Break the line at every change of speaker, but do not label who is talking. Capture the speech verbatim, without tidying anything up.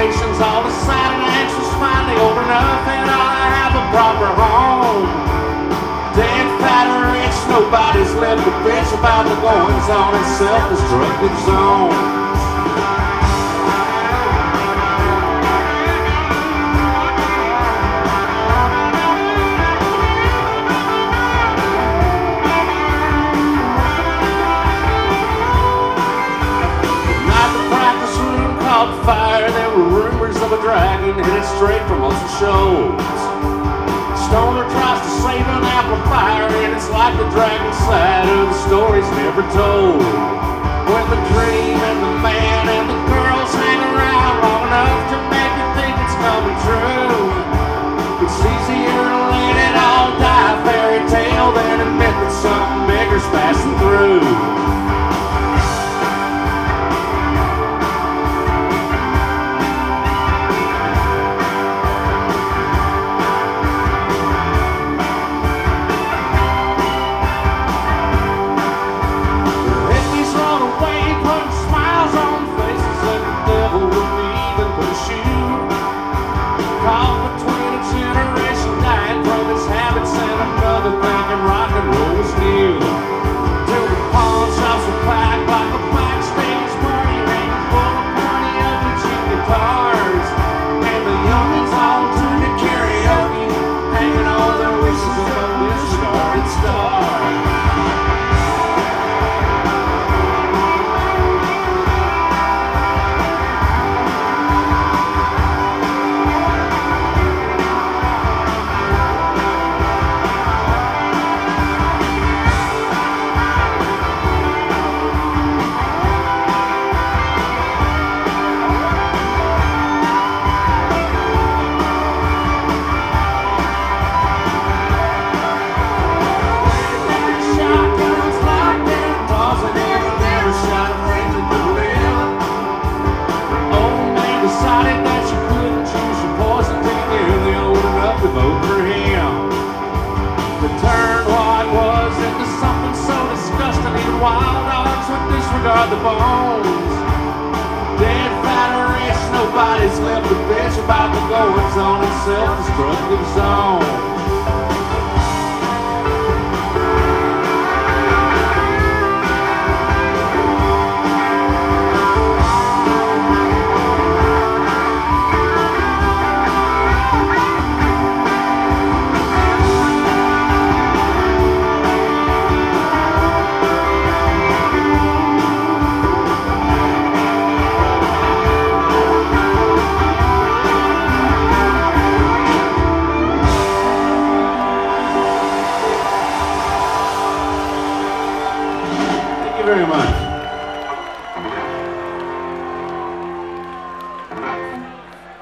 generations, all decided actions finally old enough and I have a proper home. Dead, fat, or rich, nobody's left a bitch about the goings on in self-destructive zone. Fire, there were rumors of a dragon headed straight from Ocean Shoals. Stoner tries to save an amplifier, and it's like the dragon side of the story's never told. When the dream and the man and the girls hang around long enough to make you think it's coming true, it's easier to let it all die fairy tale than admit that something bigger's passing through. Disregard the bones. Dead, fat, or rich, nobody's left a bitch about the goings on in self-destructive zone.